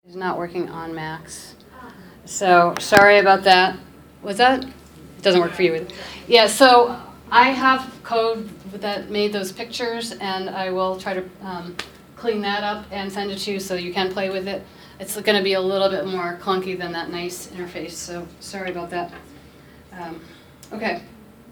It's not working on Macs. So sorry about that. Was that? It doesn't work for you either. Yeah, so I have code that made those pictures, and I will try to clean that up and send it to you so you can play with it. It's going to be a little bit more clunky than that nice interface, so sorry about that. Okay.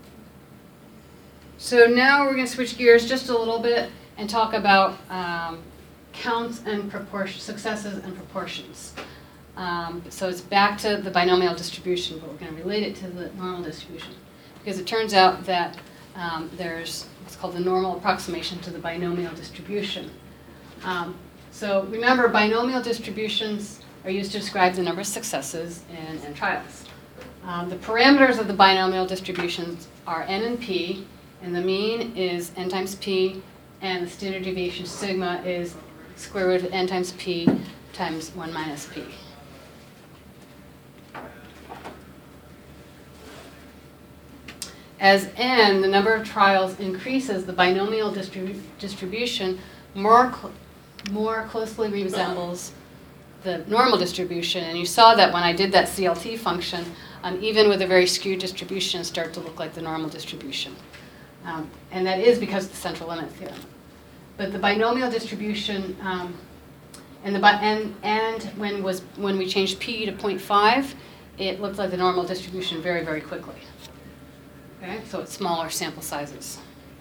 So now we're going to switch gears just a little bit and talk about counts and successes and proportions. So it's back to the binomial distribution, but we're going to relate it to the normal distribution. Because it turns out that there's what's called the normal approximation to the binomial distribution. So remember, binomial distributions are used to describe the number of successes in trials. The parameters of the binomial distributions are n and p, and the mean is n times p, and the standard deviation sigma is square root of n times p times 1 minus p. As n, the number of trials, increases, the binomial distribution more closely resembles the normal distribution. And you saw that when I did that CLT function, even with a very skewed distribution, start to look like the normal distribution. And that is because of the central limit theorem. But the binomial distribution, when we changed p to 0.5, it looked like the normal distribution very, very quickly. Okay, so it's smaller sample sizes.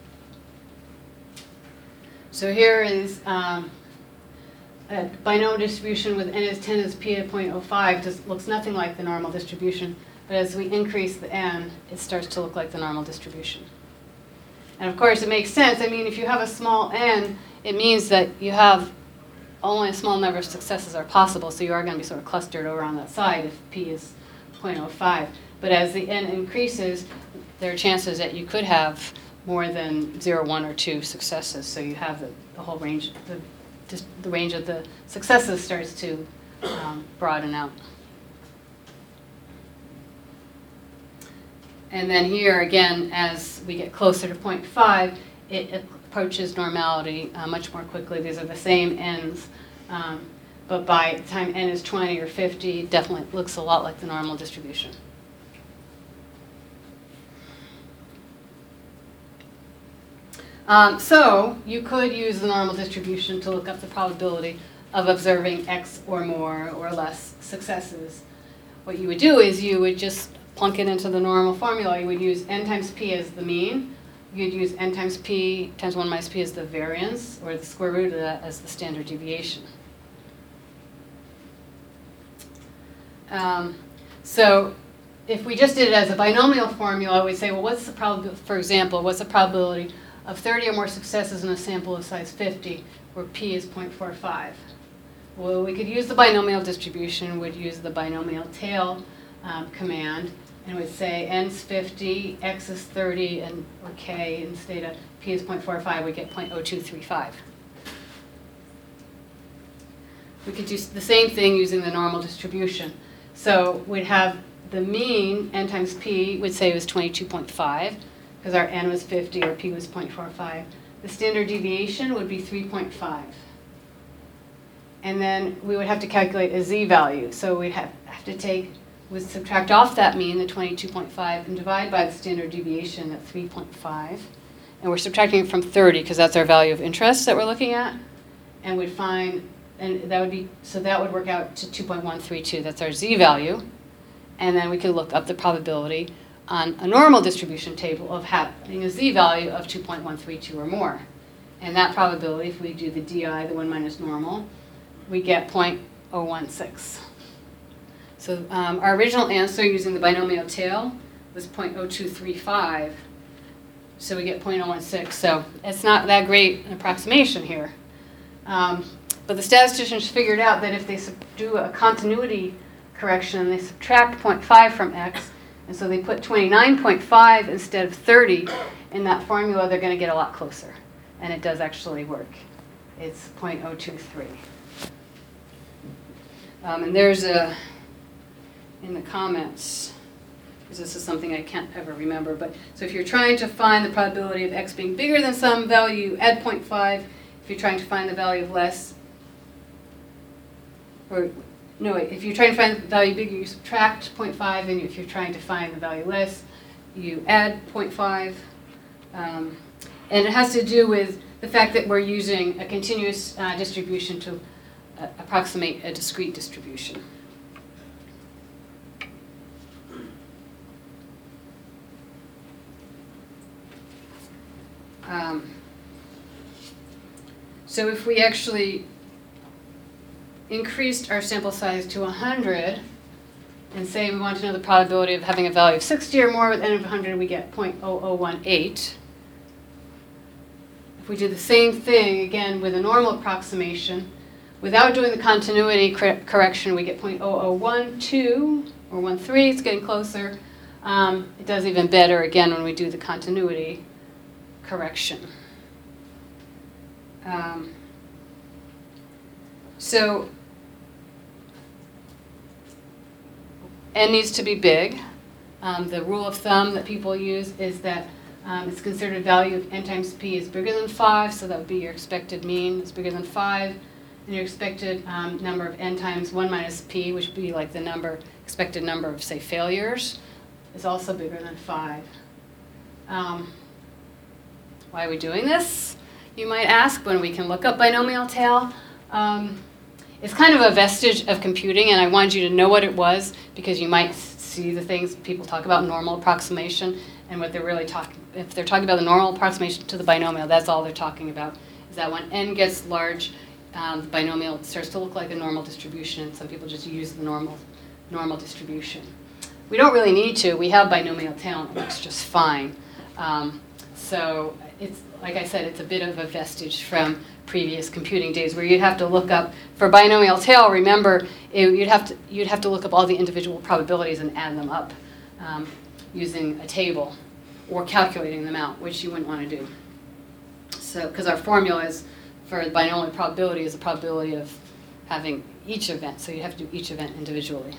So here is a binomial distribution with n is 10 as p at 0.05. Just looks nothing like the normal distribution, but as we increase the n, it starts to look like the normal distribution. And of course, it makes sense. I mean, if you have a small n, it means that you have only a small number of successes are possible, so you are going to be sort of clustered over on that side if p is 0.05. But as the n increases, there are chances that you could have more than 0, 1, or 2 successes. So you have the whole range, the range of the successes starts to broaden out. And then here again, as we get closer to 0.5, it approaches normality much more quickly. These are the same n's, but by the time n is 20 or 50, it definitely looks a lot like the normal distribution. So you could use the normal distribution to look up the probability of observing X or more or less successes. What you would do is you would just plunk it into the normal formula. You would use n times p as the mean. You'd use n times p times 1 minus p as the variance, or the square root of that as the standard deviation. So if we just did it as a binomial formula, we'd say, well, what's the probability, for example, what's the probability of 30 or more successes in a sample of size 50, where p is 0.45. Well, we could use the binomial distribution, we'd use the binomial tail command, and we'd say n's 50, x is 30, or k, instead of p is 0.45, we get 0.0235. We could do the same thing using the normal distribution. So we'd have the mean, n times p, would say it was 22.5, because our n was 50 or p was 0.45. The standard deviation would be 3.5. And then we would have to calculate a z-value. So we'd have to subtract off that mean, the 22.5, and divide by the standard deviation at 3.5. And we're subtracting it from 30, because that's our value of interest that we're looking at. And we'd find, and that would be, so that would work out to 2.132. That's our z-value. And then we could look up the probability on a normal distribution table of having a z-value of 2.132 or more. And that probability, if we do the di, the 1 minus normal, we get 0.016. So our original answer using the binomial tail was 0.0235. So we get 0.016. So it's not that great an approximation here. But the statisticians figured out that if they do a continuity correction, they subtract 0.5 from x, and so they put 29.5 instead of 30 in that formula, they're going to get a lot closer. And it does actually work. It's 0.023. And there's in the comments, because this is something I can't ever remember, but so if you're trying to find the probability of x being bigger than some value, add 0.5. If you're trying to find the value of less, or no, wait, if you're trying to find the value big, you subtract 0.5, and if you're trying to find the value less, you add 0.5. And it has to do with the fact that we're using a continuous distribution to approximate a discrete distribution. So if we actually increased our sample size to 100, and say we want to know the probability of having a value of 60 or more with n of 100, we get 0.0018. If we do the same thing again with a normal approximation, without doing the continuity correction, we get 0.0012 or 13. It's getting closer. It does even better again when we do the continuity correction. So n needs to be big. The rule of thumb that people use is that it's considered a value of n times p is bigger than 5, so that would be your expected mean is bigger than 5. And your expected number of n times 1 minus p, which would be like the expected number of, say, failures, is also bigger than 5. Why are we doing this, you might ask, when we can look up binomial tail? It's kind of a vestige of computing, and I wanted you to know what it was because you might see the things people talk about, normal approximation, and what they're really talking, if they're talking about the normal approximation to the binomial, that's all they're talking about, is that when n gets large, the binomial starts to look like a normal distribution, and some people just use the normal distribution. We don't really need to. We have binomial tail, and it looks just fine. So it's, like I said, it's a bit of a vestige from previous computing days where you'd have to look up, for binomial tail, remember, you'd have to look up all the individual probabilities and add them up using a table or calculating them out, which you wouldn't want to do. So, because our formula is, for the binomial probability, is the probability of having each event, so you have to do each event individually.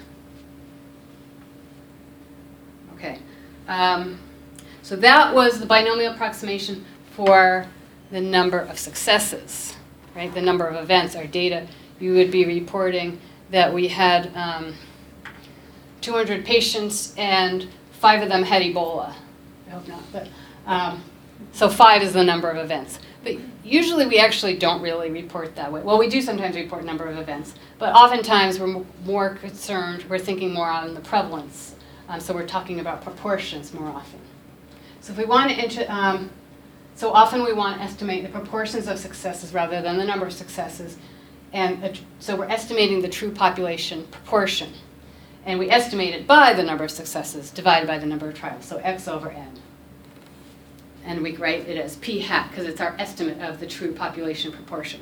Okay. So that was the binomial approximation for the number of successes, right? The number of events, our data. You would be reporting that we had 200 patients and 5 of them had Ebola. I hope not, but so 5 is the number of events. But usually we actually don't really report that way. Well, we do sometimes report number of events, but oftentimes we're more concerned, we're thinking more on the prevalence. So we're talking about proportions more often. So if we want to, so often we want to estimate the proportions of successes rather than the number of successes. And so we're estimating the true population proportion. And we estimate it by the number of successes divided by the number of trials, so x over n. And we write it as p hat because it's our estimate of the true population proportion.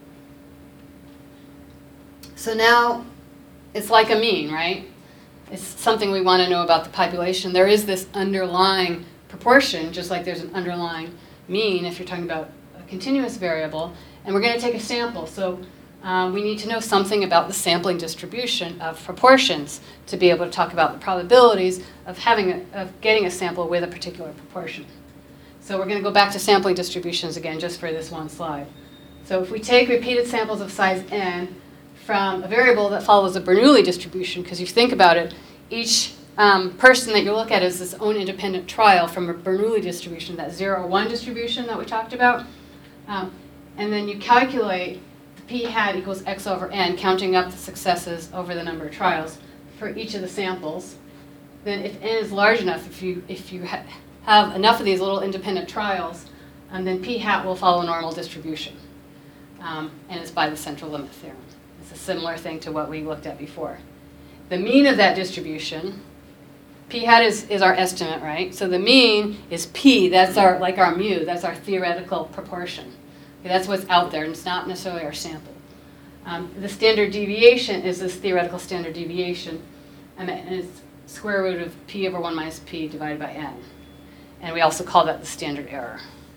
So now it's like a mean, right? It's something we want to know about the population. There is this underlying proportion, just like there's an underlying mean if you're talking about a continuous variable. And we're going to take a sample. So we need to know something about the sampling distribution of proportions to be able to talk about the probabilities of getting a sample with a particular proportion. So we're going to go back to sampling distributions again just for this one slide. So if we take repeated samples of size n from a variable that follows a Bernoulli distribution, because you think about it, each person that you look at is its own independent trial from a Bernoulli distribution, that 0 or 1 distribution that we talked about. And then you calculate the p hat equals x over n, counting up the successes over the number of trials for each of the samples. Then if n is large enough, if you have enough of these little independent trials, then p hat will follow normal distribution. And it's by the central limit theorem. It's a similar thing to what we looked at before. The mean of that distribution, p hat is our estimate, right? So the mean is p, that's our mu, that's our theoretical proportion. Okay, that's what's out there, and it's not necessarily our sample. The standard deviation is this theoretical standard deviation, and it's square root of p over 1 minus p divided by n. And we also call that the standard error.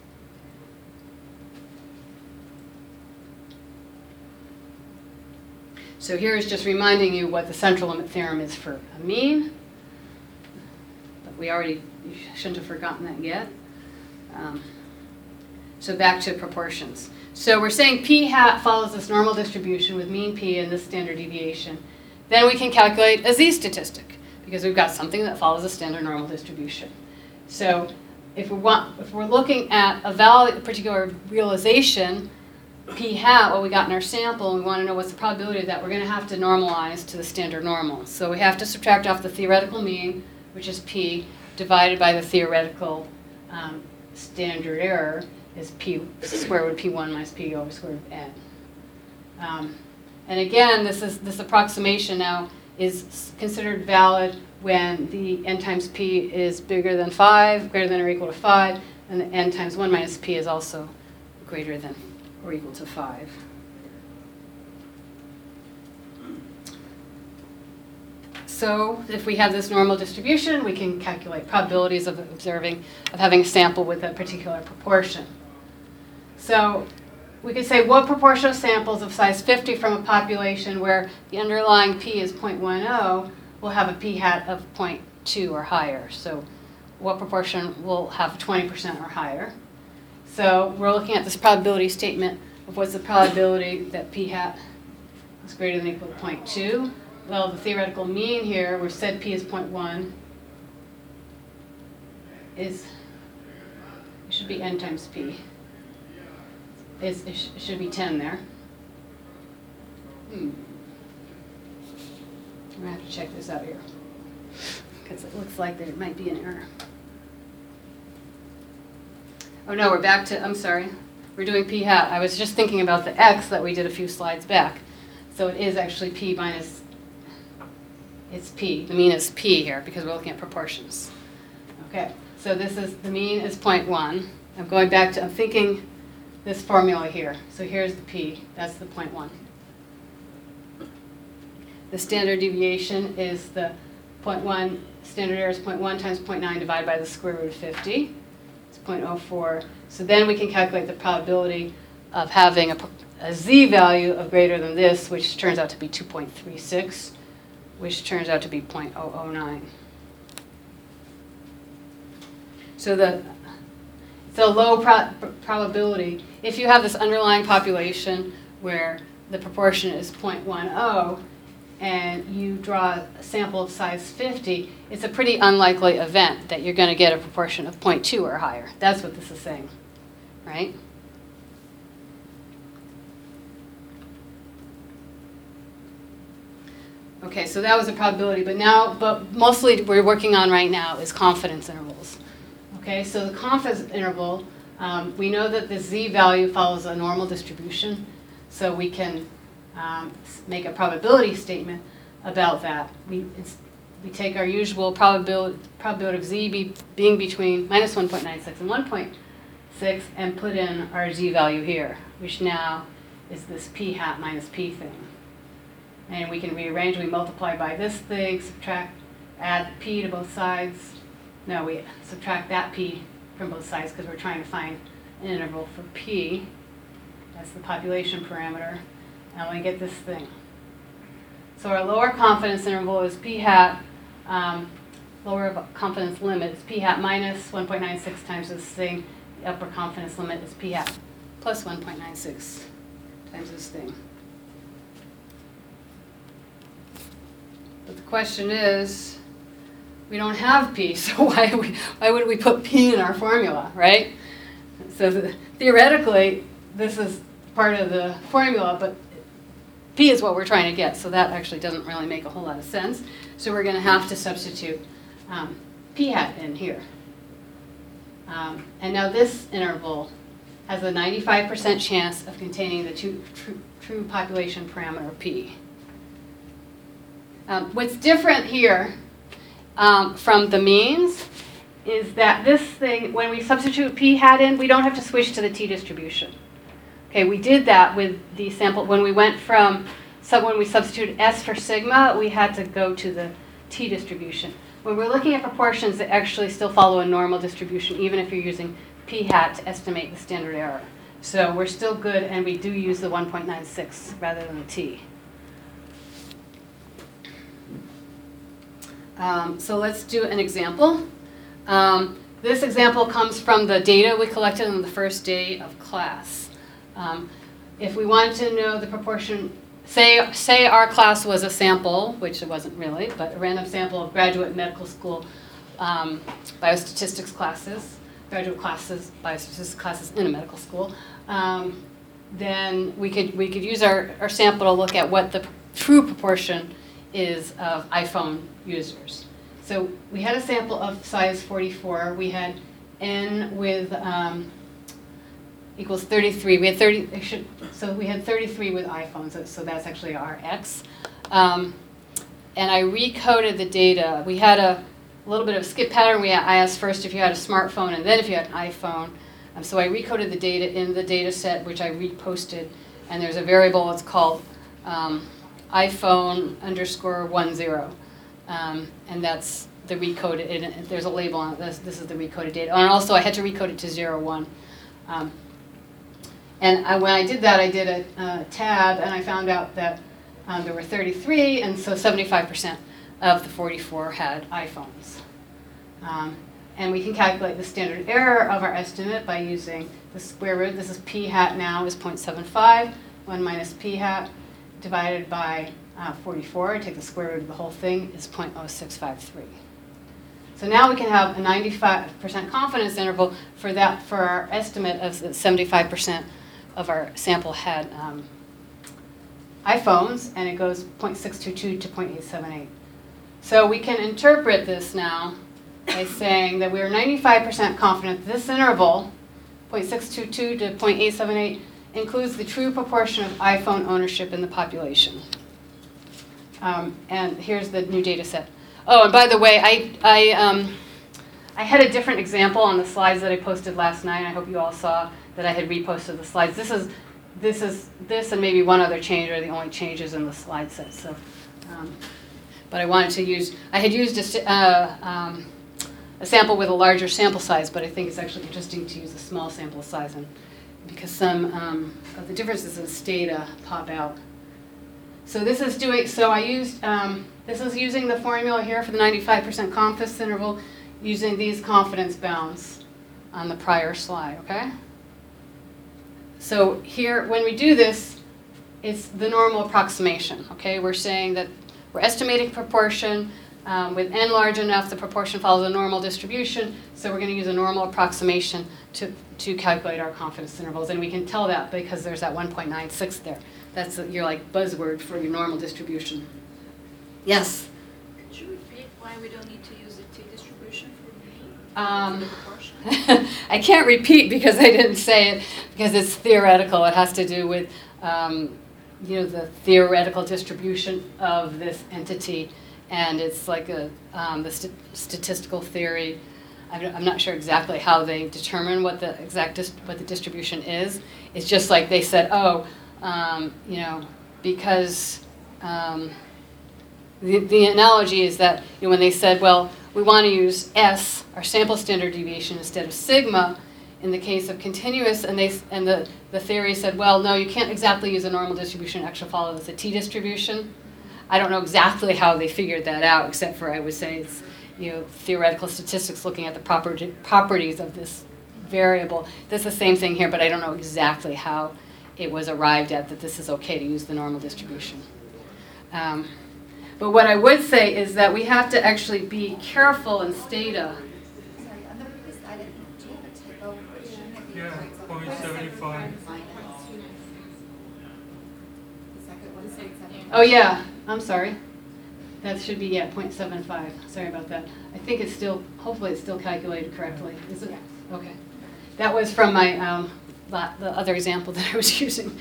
So here is just reminding you what the central limit theorem is for a mean. But you shouldn't have forgotten that yet. So back to proportions. So we're saying p hat follows this normal distribution with mean p and this standard deviation. Then we can calculate a z statistic because we've got something that follows a standard normal distribution. So if we're looking at a particular realization, p hat, what we got in our sample, and we want to know what's the probability of that, we're going to have to normalize to the standard normal. So we have to subtract off the theoretical mean, which is p, divided by the theoretical standard error, is p square root of p1 minus p over square root of n. And again, this approximation now is considered valid when the n times p is bigger than 5, greater than or equal to 5, and the n times 1 minus p is also greater than or equal to 5. So if we have this normal distribution, we can calculate probabilities of having a sample with a particular proportion. So we could say what proportion of samples of size 50 from a population where the underlying p is 0.10 will have a p hat of 0.2 or higher. So what proportion will have 20% or higher? So we're looking at this probability statement of what's the probability that p hat is greater than or equal to 0.2. Well, the theoretical mean here, we said p is 0.1, it should be n times p. It should be 10 there. I'm going to have to check this out here because it looks like there might be an error. Oh no, we're back to, I'm sorry, we're doing p hat. I was just thinking about the x that we did a few slides back. So it is actually p minus, it's p. The mean is p here because we're looking at proportions. Okay, so the mean is 0.1. I'm going back to, I'm thinking this formula here. So here's the p, that's the 0.1. The standard deviation is the 0.1, standard error is 0.1 times 0.9 divided by the square root of 50. It's 0.04. So then we can calculate the probability of having a z value of greater than this, which turns out to be 2.36, which turns out to be 0.009. So it's a low probability. If you have this underlying population where the proportion is 0.10 and you draw a sample of size 50, it's a pretty unlikely event that you're going to get a proportion of 0.2 or higher. That's what this is saying, right? Okay, so that was a probability, but mostly what we're working on right now is confidence intervals. Okay, so the confidence interval, we know that the z value follows a normal distribution, so we can make a probability statement about that. We take our usual probability of z being between minus 1.96 and 1.6 and put in our z value here, which now is this p hat minus p thing. And we can rearrange, we multiply by this thing, add p to both sides. No, we subtract that p from both sides because we're trying to find an interval for p. That's the population parameter. And we get this thing. So our lower confidence interval is p hat, lower confidence limit is p hat minus 1.96 times this thing. The upper confidence limit is p hat plus 1.96 times this thing. But the question is, we don't have p, so why would we put p in our formula, right? So theoretically, this is part of the formula, but p is what we're trying to get, so that actually doesn't really make a whole lot of sense. So we're going to have to substitute p hat in here. And now this interval has a 95% chance of containing the true population parameter p. What's different here from the means is that this thing, when we substitute p hat in, we don't have to switch to the t-distribution. Okay, we did that with the sample. When we went from, when we substituted S for sigma, we had to go to the t-distribution. When we're looking at proportions that actually still follow a normal distribution, even if you're using p hat to estimate the standard error. So we're still good, and we do use the 1.96 rather than the t. So let's do an example. this example comes from the data we collected on the first day of class. If we wanted to know the proportion, say our class was a sample, which it wasn't really, but a random sample of graduate medical school biostatistics classes, graduate classes, biostatistics classes in a medical school, then we could use our sample to look at what the true proportion is of iPhone users. So we had a sample of size 44. We had N with equals 33. We had so we had 33 with iPhones. So that's actually our X. And I recoded the data. We had a little bit of a skip pattern. I asked first if you had a smartphone and then if you had an iPhone. So I recoded the data in the data set, which I reposted. And there's a variable. It's called iPhone_10. And that's the recoded, there's a label on it, this is the recoded data. And also I had to recode it to 01. And when I did that, I did a tab, and I found out that there were 33, and so 75% of the 44 had iPhones. And we can calculate the standard error of our estimate by using the square root. This is p hat now is 0.75, 1 minus p hat divided by 44, I take the square root of the whole thing, is 0.0653. So now we can have a 95% confidence interval for our estimate of that 75% of our sample had iPhones, and it goes 0.622 to 0.878. So we can interpret this now by saying that we are 95% confident this interval, 0.622 to 0.878, includes the true proportion of iPhone ownership in the population. And here's the new data set. Oh, and by the way, I had a different example on the slides that I posted last night. I hope you all saw that I had reposted the slides. This and maybe one other change are the only changes in the slide set. So, but I wanted to use, I had used a sample with a larger sample size, but I think it's actually interesting to use a small sample size, and because some of the differences in data pop out. So this is doing, so I used, this is using the formula here for the 95% confidence interval, using these confidence bounds on the prior slide, okay? So here, when we do this, it's the normal approximation, okay? We're saying that we're estimating proportion. With n large enough, the proportion follows a normal distribution, so we're going to use a normal approximation to calculate our confidence intervals, and we can tell that because there's that 1.96 there. That's your like buzzword for your normal distribution. Yes? Could you repeat why we don't need to use the t-distribution for the proportion? I can't repeat because I didn't say it, because it's theoretical. It has to do with the theoretical distribution of this entity. And it's like the statistical theory. I'm not sure exactly how they determine what the what the distribution is. It's just like they said, because the analogy is that when they said, well, we want to use S, our sample standard deviation, instead of sigma, in the case of continuous, and the theory said, well, no, you can't exactly use a normal distribution. It actually follows a t-distribution. I don't know exactly how they figured that out, except for I would say it's theoretical statistics looking at the properties of this variable. That's the same thing here, but I don't know exactly how it was arrived at that this is okay to use the normal distribution. But what I would say is that we have to actually be careful in Stata. Sorry, on the previous slide, do you have a typo? Yeah, 0.75. Oh yeah, I'm sorry. That should be, 0.75. Sorry about that. I think it's still, hopefully it's still calculated correctly. Is it? Okay. That was from my, the other example that I was using.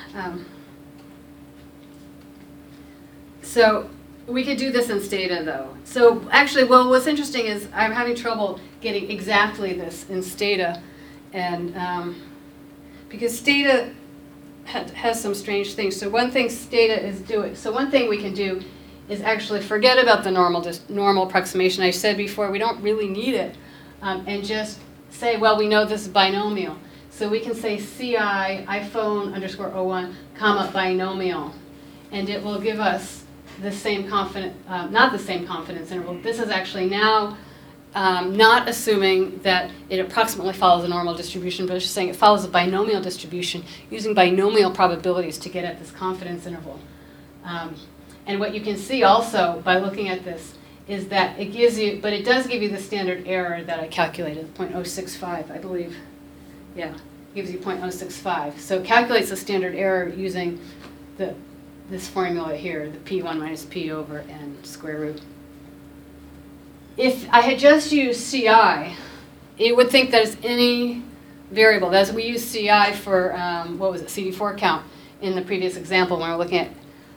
So we could do this in Stata though. So actually, well, what's interesting is I'm having trouble getting exactly this in Stata, and because Stata has some strange things. So one thing Stata is doing, so one thing we can do is actually forget about the normal approximation. I said before, we don't really need it, and just say, well, we know this is binomial. So we can say CI iPhone_01, comma, binomial, and it will give us the same not the same confidence interval. This is actually now not assuming that it approximately follows a normal distribution, but it's just saying it follows a binomial distribution using binomial probabilities to get at this confidence interval. And what you can see also by looking at this is that it gives you, but it does give you the standard error that I calculated, 0.065, I believe. Yeah, gives you 0.065. So it calculates the standard error using this formula here, the P1 minus P over N square root. If I had just used CI, it would think that it's any variable. That's, we used CI for, what was it, CD4 count in the previous example when we were looking at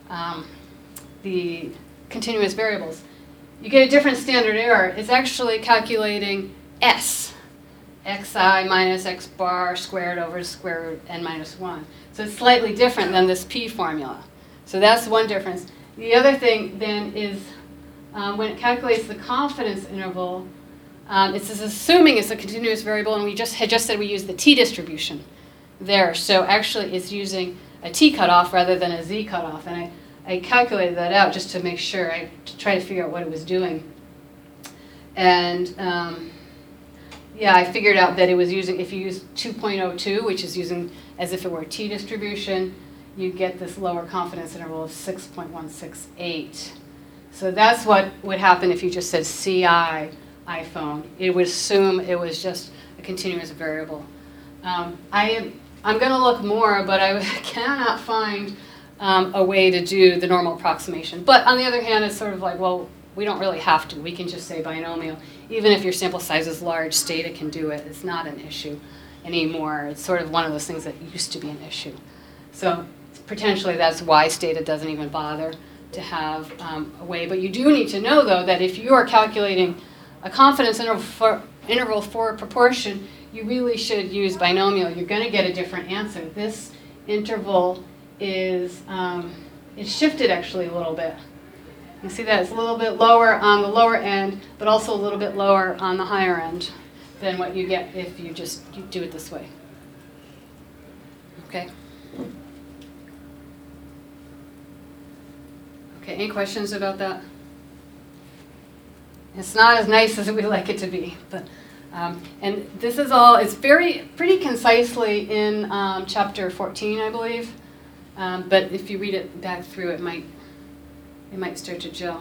the continuous variables. You get a different standard error. It's actually calculating S, xi minus x bar squared over square root n minus 1. So it's slightly different than this P formula. So that's one difference. The other thing then is when it calculates the confidence interval, it's assuming it's a continuous variable, and we had just said we use the t distribution there. So actually it's using a t cutoff rather than a z cutoff. And I calculated that out just to make sure, to try to figure out what it was doing. And yeah, I figured out that it was using, if you use 2.02, which is using as if it were a t distribution, you get this lower confidence interval of 6.168. So that's what would happen if you just said CI iPhone. It would assume it was just a continuous variable. I'm going to look more, but I cannot find a way to do the normal approximation. But on the other hand, it's sort of like, well, we don't really have to. We can just say binomial. Even if your sample size is large, Stata can do it. It's not an issue anymore. It's sort of one of those things that used to be an issue. So potentially that's why Stata doesn't even bother to have a way. But you do need to know, though, that if you are calculating a confidence interval for a proportion, you really should use binomial. You're going to get a different answer. This interval is it's shifted actually a little bit. You see that it's a little bit lower on the lower end, but also a little bit lower on the higher end than what you get if you do it this way. Okay. Okay, any questions about that? It's not as nice as we like it to be, but and this is all, it's pretty concisely in chapter 14, I believe. But if you read it back through, it might start to gel.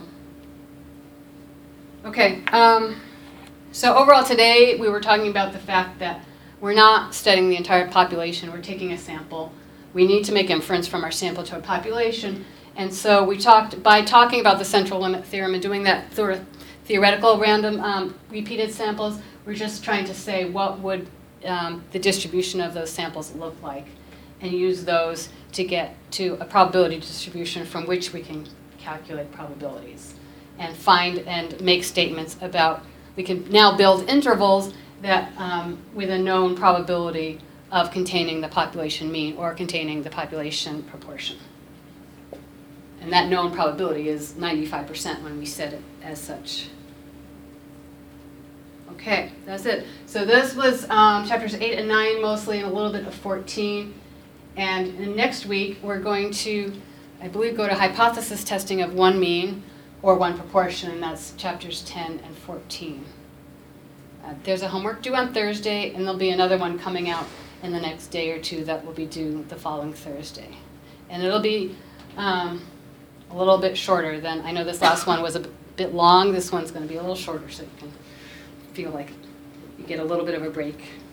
Okay, so overall today we were talking about the fact that we're not studying the entire population, we're taking a sample. We need to make inference from our sample to a population. And so we talked, by talking about the central limit theorem and doing that sort of theoretical random repeated samples, we're just trying to say what would the distribution of those samples look like, and use those to get to a probability distribution from which we can calculate probabilities and find and make statements about, we can now build intervals that with a known probability of containing the population mean or containing the population proportion. And that known probability is 95% when we set it as such. Okay, that's it. So this was chapters 8 and 9 mostly, and a little bit of 14. And next week we're going to, I believe, go to hypothesis testing of one mean or one proportion, and that's chapters 10 and 14. There's a homework due on Thursday, and there'll be another one coming out in the next day or two that will be due the following Thursday. And it'll be a little bit shorter than, I know this last one was a bit long. This one's going to be a little shorter, so you can feel like you get a little bit of a break.